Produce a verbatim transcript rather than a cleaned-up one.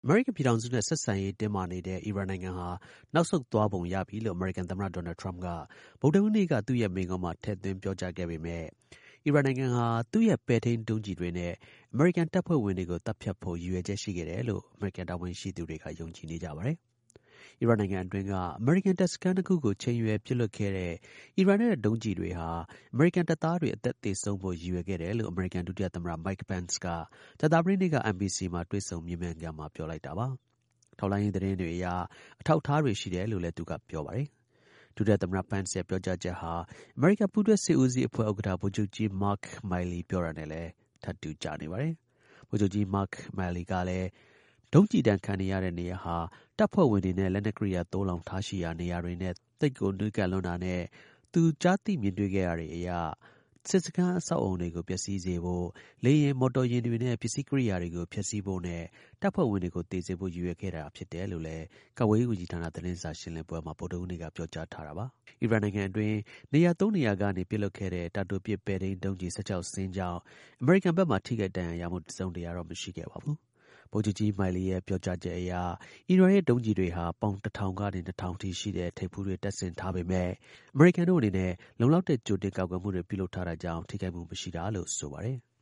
အမေရိကန်ပြည်ထောင်စုနဲ့ဆက်ဆံရေးတင်းမာနေတဲ့ အီရန်နိုင်ငံဟာနောက်ဆုတ်သွားပုံရပြီလို့ အမေရိကန်သမ္မတ ဒေါ်နယ်ထရမ့်က ဗုဒ္ဓဟူးနေ့က သူ့ရဲ့မိန့်ခွန်းမှာ ထည့်သွင်းပြောကြားခဲ့ပေမဲ့ အီရန်နိုင်ငံဟာ သူ့ရဲ့ပဲ့ထိန်းဒုံးကျည်တွေနဲ့ အမေရိကန်တပ်ဖွဲ့ဝင်တွေကို သတ်ဖြတ်ဖို့ ရည်ရွယ်ချက်ရှိခဲ့တယ်လို့ အမေရိကန်တာဝန်ရှိသူတွေက ယုံကြည်နေကြပါတယ်။ အီရန်နိုင်ငံအတွင်းက အမေရိကန်တပ်စခန်းနှစ်ခုကို ချိန်ရွယ်ပစ်လွှတ်ခဲ့တဲ့ အီရန်ရဲ့ဒုံးကျည်တွေဟာ အမေရိကန်တပ်သားတွေ အသက်သေဆုံးဖို့ ရည်ရွယ်ခဲ့တယ်လို့ အမေရိကန် ဒုတိယသမ္မတ Mike Pence က ကြာသပတေးနေ့က အင်န်ဘီစီမှာ တွေ့ဆုံမေးမြန်းခန်းမှာ ပြောလိုက်တာပါ။ ထောက်လှမ်းရေးသတင်းတွေအရ အထောက်အထားတွေရှိတယ်လို့လည်း သူက ပြောပါတယ်။ ဒုတိယသမ္မတ Pence ရဲ့ ပြောကြားချက်ဟာ အမေရိကန် ပူးတွဲစစ်ဦးစီးအဖွဲ့ ဥက္ကဌ ဗိုလ်ချုပ်ကြီး Mark Milley ပြောတာနဲ့လည်း ထပ်တူကျနေပါတယ်။ ဗိုလ်ချုပ်ကြီး Mark Milley ကလည်း ဒုံးကျည်ဒဏ်ခံနေရတဲ့နေရာဟာ တပ်ဖွဲ့ဝင်တွေနဲ့ လက်နက်ကိရိယာ သိုလှောင်ထားရှိရာ နေရာတွေနဲ့ သိပ်ကို နီးကပ်လွန်းတာနဲ့ သူ ကြားသိမြင်တွေ့ခဲ့ရတာတွေအရ စစ်စခန်း အဆောက်အအုံတွေကို ပျက်စီးစေဖို့၊ လေယာဉ်၊ မော်တော်ယာဉ်တွေနဲ့ ပစ္စည်းကိရိယာတွေကို ဖျက်ဆီးဖို့နဲ့ တပ်ဖွဲ့ဝင်တွေကို သေစေဖို့ ရည်ရွယ်ခဲ့တာဖြစ်တယ်လို့လည်း ကာကွယ်ရေးဝန်ကြီးဌာန သတင်းစာရှင်းလင်းပွဲမှာ ဗုဒ္ဓဟူးနေ့က ပြောကြားထားတာပါ။ အီရန်နိုင်ငံအတွင်း နေရာ သုံးနေရာကနေ ပစ်လွှတ်ခဲ့တဲ့ တာတိုပစ် ပဲ့ထိန်းဒုံးကျည် ၁၆ စင်းကြောင့် အမေရိကန်ဘက်မှာ ထိခိုက်ဒဏ်ရာရမှု တစ်စုံတစ်ရာတော့ မရှိခဲ့ပါဘူး။ ဗိုလ်ချုပ်ကြီး Milley ရဲ့ ပြောကြားချက်အရ အီရန်ရဲ့ ဒုံးကျည်တွေဟာ ပေါင် တစ်ထောင်ကနေ နှစ်ထောင်အထိရှိတဲ့ ထိပ်ဖူးတွေ တပ်ဆင်ထားပေမဲ့ အမေရိကန်တို့အနေနဲ့ လုံလောက်တဲ့ ကြိုတင်ကာကွယ်မှုတွေ ပြုလုပ်ထားတာကြောင့် ထိခိုက်မှု မရှိတာလို့ ဆိုပါတယ်။